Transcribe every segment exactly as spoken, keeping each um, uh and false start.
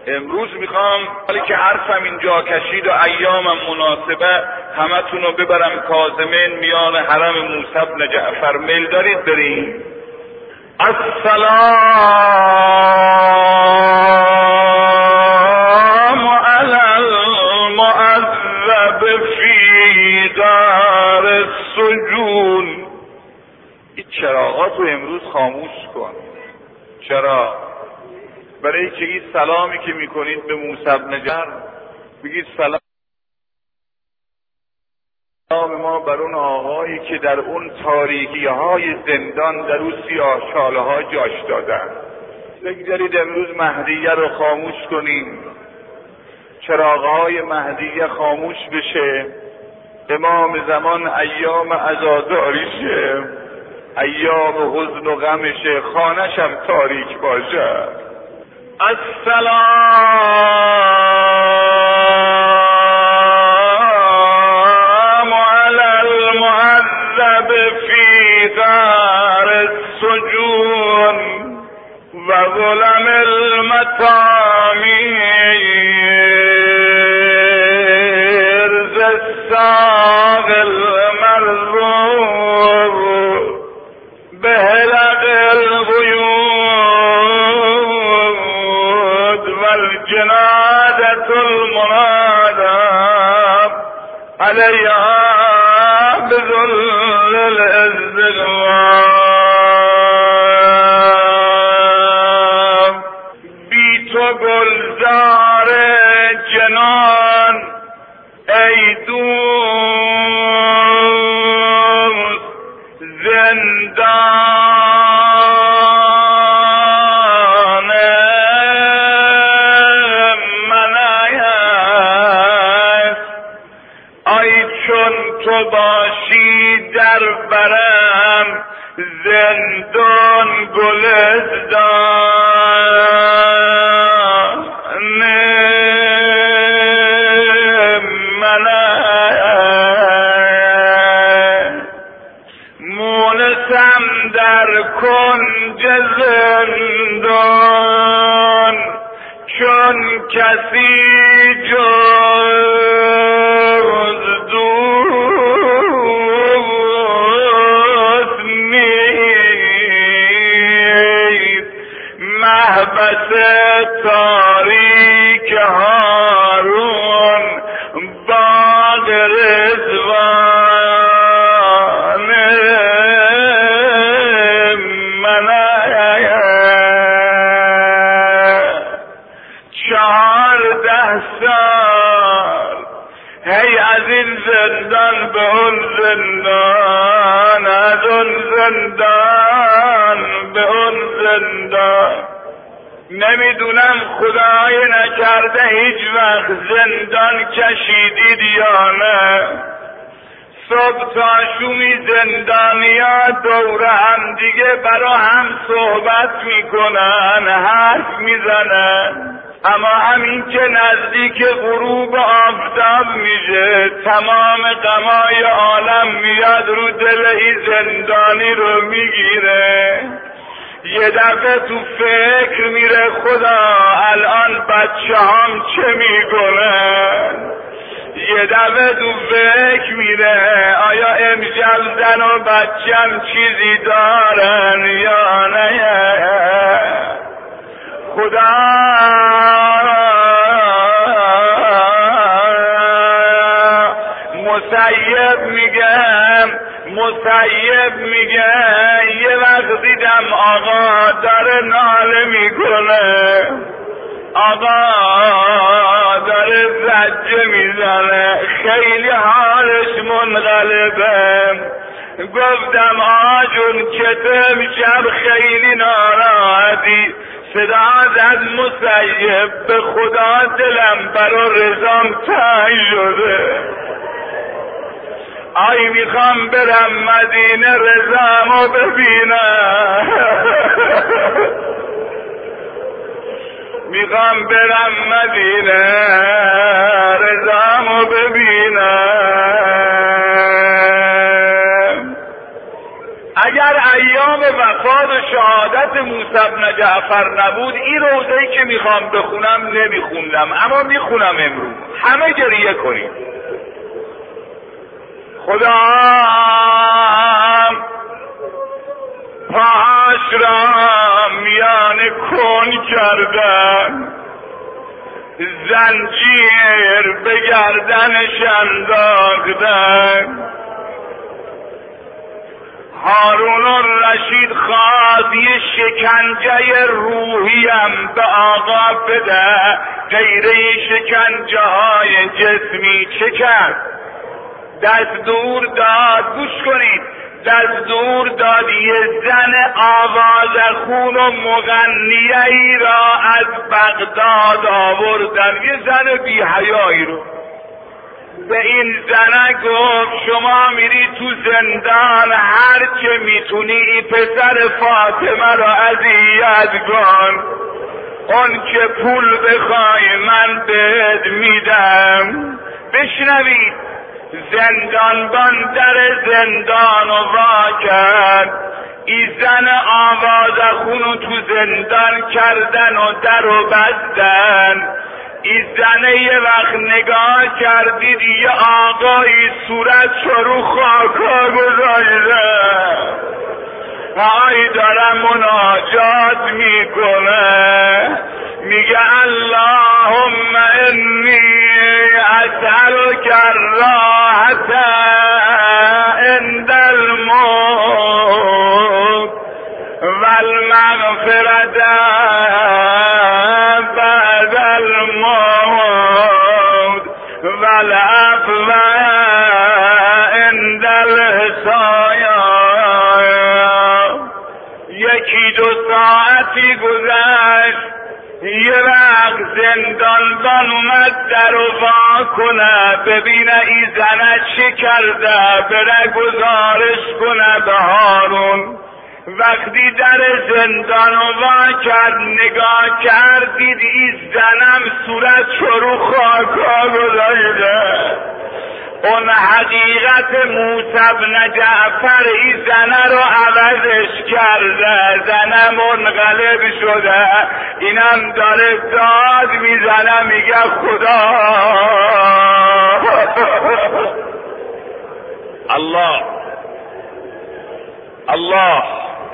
امروز میخوام ولی که حرفم اینجا کشید و ایامم مناسبه همتون رو ببرم کاظمین میان حرم موسی بن جعفر. میل دارید بریم؟ السلام علی المعذب فی دار السجون. این چراغات رو امروز خاموش کن. چرا؟ برای که این سلامی که میکنید به موسی بن جعفر بگید سلام ما بر اون آقایی که در اون تاریکی های زندان در اون سیاه چاله ها جاش دادن. بگذارید امروز مهدیه رو خاموش کنیم، چراغهای مهدیه خاموش بشه، امام زمان ایام عزاداریشه، ایام حزن و غمشه، خانش هم تاریک باشه. السلام علی المعذب فی دار السجون و ظلم المطامیر ز الساق المرزوق بهلق الغیود والجنادة المنادى علیها بذل الاستغفار. بی تو گلزار جنان ای دوست زندان من است. ای چون تو باشی در برم زندان گلستان من است. مونسم در کنج زندان چون کسی جز دوست نیست. محبس تاریک هارون باغ رضوان من چهارده سال هی از این زندان به اون زندان، از اون زندان به اون زندان. نمیدونم خدای نکرده هیچ وقت زندان کشیدید یا نه. صبح تا شومی زندانیا دور هم دیگه برا هم صحبت میکنن، حرف میزنن، اما همین که نزدیک غروب آفتاب میشه تمام غمای عالم میاد رو دل این زندانی رو میگیره. یه دفعه تو فکر میره خدا الان بچه هم چه میکنن. یه دفعه تو فکر میره آیا امشب زن و بچم چیزی دارن یا نه. خدا مسیب میگم مسیب میگه یه وقت دیدم آقا داره ناله میکنه، آقا داره زجه میزنه، خیلی حالش منقلبه. گفتم آقا جون چطور امشب خیلی ناراحتی؟ صدا زد مسیب به خدا دلم برا رضام تنگ شده. آی میخوام برم مدینه رضامو ببینم، میخوام برم مدینه رضامو ببینم. اگر ایام وفات و شهادت موسی بن جعفر نبود این روزه‌ای که میخوام بخونم نمیخوندم، اما میخونم امروز. همه گریه کنید. خدا پاش را میان کن کردن، زنجیر به گردنش انداختن. هارون الرشید خواست یه شکنجه روحیم به آقا بده، غیره شکنجه های جسمی چه کرد؟ دستور داد، گوش کنید، دستور داد یه زن آوازخون و مغنیه ای را از بغداد آوردن، یه زن بی حیایی رو. به این زنه گفت شما میری تو زندان، هر چه میتونی ای پسر فاطمه را اذیت کن، اون که پول بخوای من بهت میدم. بشنوید، زندانبان در زندان و وا کرد، ای زن آوازخونو تو زندان کردن و در و بستن. این زنه یه وقت نگاه کردید یه آقایی صورت رو خاکا گذاشته، های داره مناجات میکنه، میگه اللهم انی اسألک الراحة عند الموت والمغفرة بعد الموت والعفو عند الحساب. یکی دو ساعتی گذشت، یه وقت زندانبان اومد در و وا کنه ببینه این زنه چه کرده، بره گزارش کنه به هارون. وقتی در زندان و وا کرد نگاه کردید این زنم صورت رو خاکا گذاشته. اون حقیقت موسی بن جعفر این زنه رو عوضش کرده، زنه منقلب شده، اینم داره داد میزنه میگه خدا الله الله.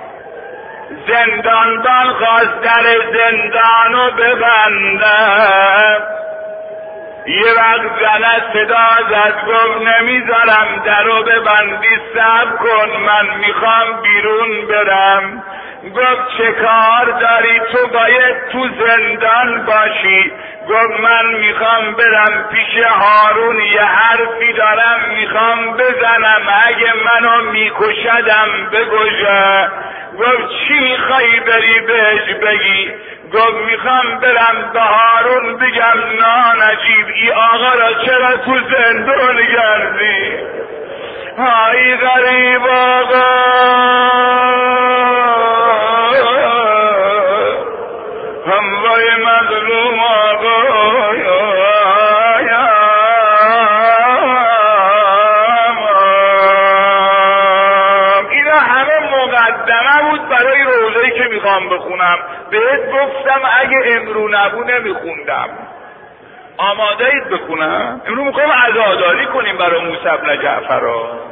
زنداندان خواست در زندانو ببنده، یه وقت زنه صدا زد گفت نمیذارم درو ببندی، صبر کن من میخوام بیرون برم. گفت چه کار داری؟ تو باید تو زندان باشی. گفت من میخوام برم پیش هارون، یه حرفی دارم میخوام بزنم، اگه منو میکشدم بکشه. گفت چی میخوایی بری بهش بگی؟ گفت میخوام برم به هارون بگم نانجیب ای آقا را چرا تو زندان گردی؟ های غریب آقا، هموای مظلوم آقا، اینا همه مقدمه بود برای روزه‌ای که میخوام بخونم. بهت گفتم اگه امرو نبو نمیخوندم. آماده اید بخونم؟ امرو میخوایم عزاداری کنیم برای موسی بن جعفر.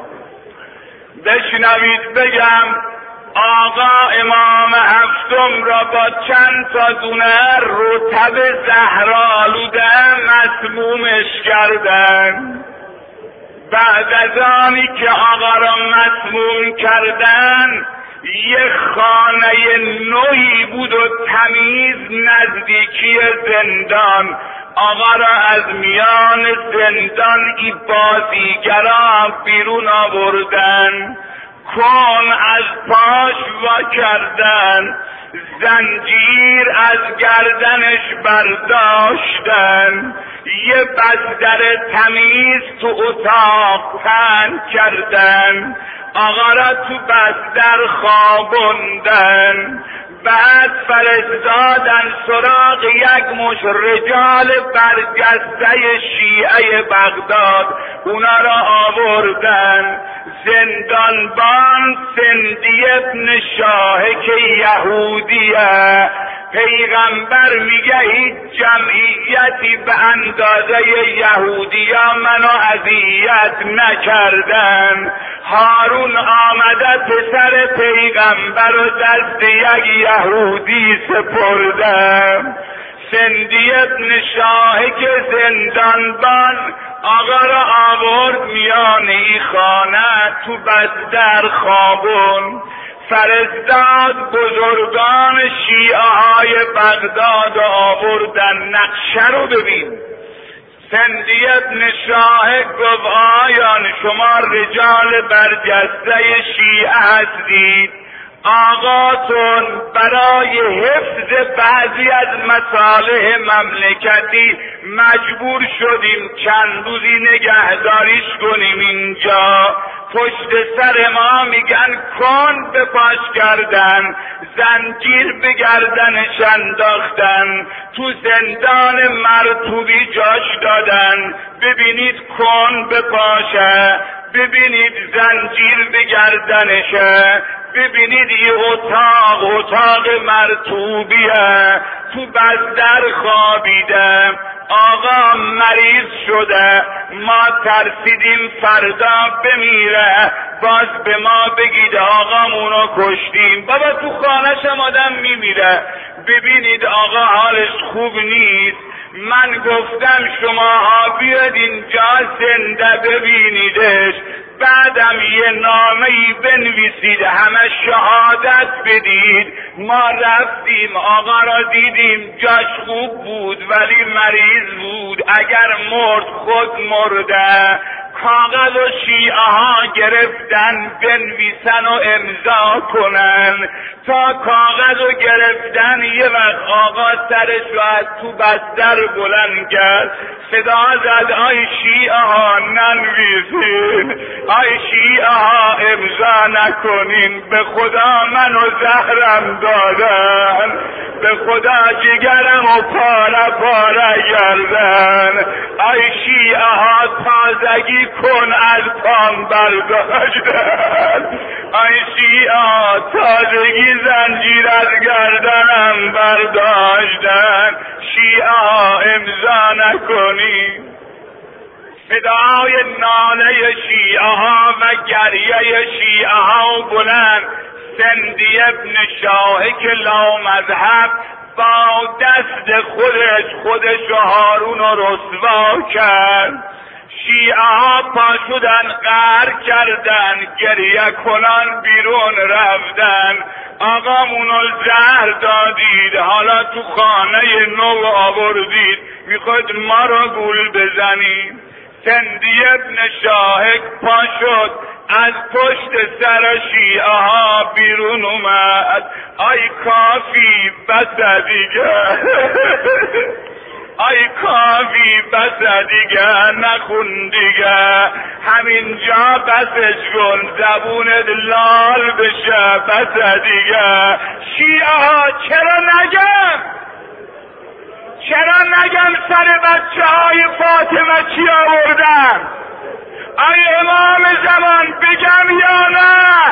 بشنوید بگم آقا امام هفتم را با چند تا دونه رطب زهرآلوده مسمومش کردن. بعد از آنی که آقا را مسموم کردن، یه خانه نوعی بود و تمیز نزدیکی زندان. آقا را از میان زندان ای بازیگران بیرون آوردن، کن از پاش وا کردن، زنجیر از گردنش برداشتن، یه بستر تمیز تو اتاق پهن کردن، آقا را تو بستر خوابوندن. بعد فرستادن سراغ یک مش رجال برجسته شیعه بغداد، اونا را آوردن زندانبان. سندی ابن شاه که یهودیه، پیغمبر میگه هیچ جمعیتی به اندازه یهودیا منو اذیت نکردن. هارون آمده پسر پیغمبر و دست یک یهودی سپردن. سندی ابن شاه که زندانبان آقا را آورد میان ای خانه تو بستر خوابون. فرستاد بزرگان شیعه های بغداد آوردن. نقشه رو ببین. سندی ابن شاه گفت آیان شما رجال برجسته شیعه هستید، آقاتون برای حفظ بعضی از مصالح مملکتی مجبور شدیم چند روزی نگهداریش کنیم اینجا. پشت سر ما میگن کن به پاش کردن، زنجیر به گردنش انداختن، تو زندان مرطوبی جاش دادن. ببینید کن به پاشه، ببینید زنجیر به گردنشه، ببینید یه اتاق اتاق مرطوبیه، تو بستر خوابیده. آقا مریض شده، ما ترسیدیم فردا بمیره، باز به ما بگید آقامونو کشتیم. بابا تو خانه‌ش هم آدم میمیره، ببینید آقا حالش خوب نیست. من گفتم شماها بیاد اینجا زنده ببینیدش، بعدم یه نامه‌ای بنویسید، همه شهادت بدید. ما رفتیم آقا را دیدیم، جاش خوب بود ولی مریض بود، اگر مرد خود مرده. کاغذ و شیعه ها گرفتن بنویسن و امضا کنن. تا کاغذ رو گرفتن یه وقت آقا سرش رو از تو بستر بلند کرد، صدا زد آی شیعه ها ننویسین، آی شیعه ها امضا نکنین، به خدا منو زهرم دادن، به خدا جگرم و پاره پاره گردن. آی شیعه ها تازگی کن از پام برداشتن، آی شیعه ها تازگی زنجیر از گردنم برداشتن. شیعه ها امضا نکنی. صدای ناله شیعه ها و گریه شیعه ها بلند. سندی ابن شاه که لامذهب با دست خودش خودش و هارون رو رسوا کرد. شیعه ها پا شدن قهر کردن، گریه کنان بیرون رفتن. آقامونو زهر دادید، حالا تو خانه نو آوردید، میخواید ما رو گول بزنید. سندی ابن شاه پا شد، از پشت سر شیعه ها بیرون اومد. آی کافی بس دیگه، آی کافی بس دیگه، نخون دیگه، همینجا بسش کن، زبونت لال بشه، بس دیگه. شیعه ها چرا نگم؟ چرا نگم سر بچه های فاطمه چی آوردن؟ ای امام زمان بگم یا نه؟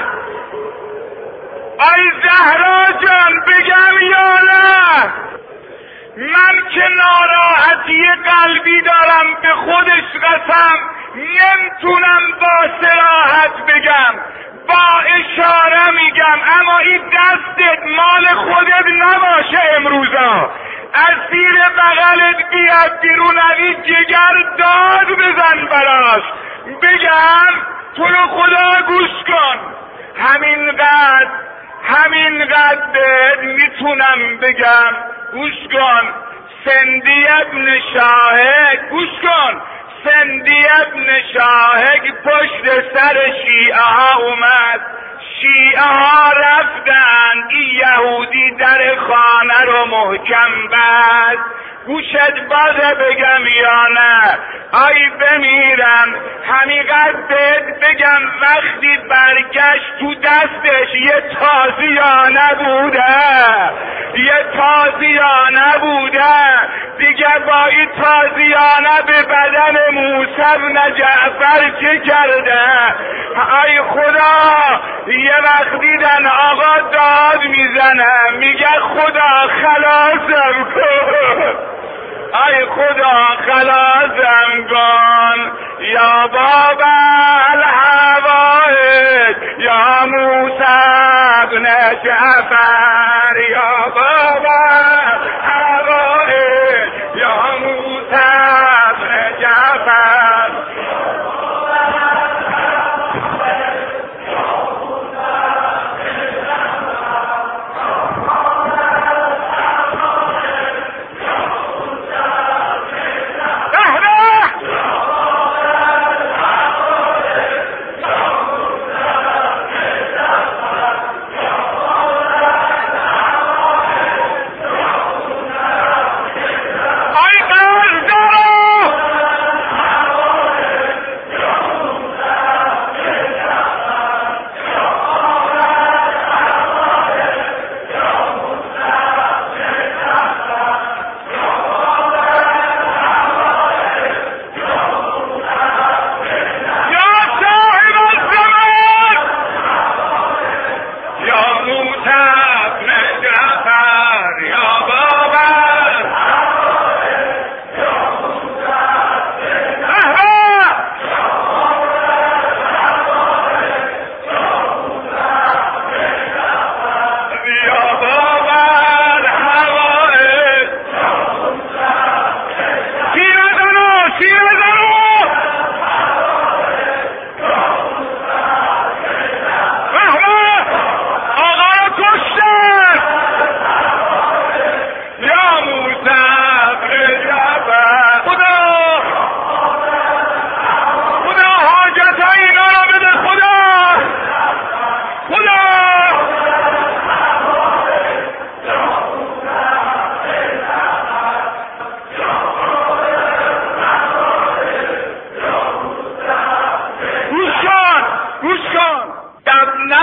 ای زهرا جان بگم یا نه؟ من که ناراحتی قلبی دارم به خودش قسم نمیتونم با صراحت بگم، با اشاره میگم، اما این دستت مال خودت نباشه امروزا، از زیر بغلت بیاد بیرون، علی جگر داد بزن براش، بگم تو رو خدا گوش کن، همینقدر همینقدر میتونم بگم. گوش کن، سندی ابن شاه، گوش کن، سندی ابن شاه پشت سر شیعه ها اومد، شیعه ها رفتن، این یهودی در خانه رو محکم بست، گوشت بازه بگم یا نه؟ آی بمیرم همینقدر بهت بگم وقتی برگشت تو دستش یه تازیانه بوده، یه تازیانه بوده دیگه. با این تازیانه به بدن موسی بن جعفر چه کرده؟ ای خدا، یه وقت دیدن آقا داد میزنه میگه خدا خلاصم کن، ای خدا خلاصم کن یا بابا الحوائج یا موسی بن جعفر، یا بابا الحوائج یا موسی بن جعفر.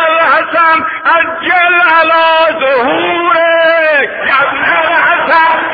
عجل على ظهورك يا ابن الحسن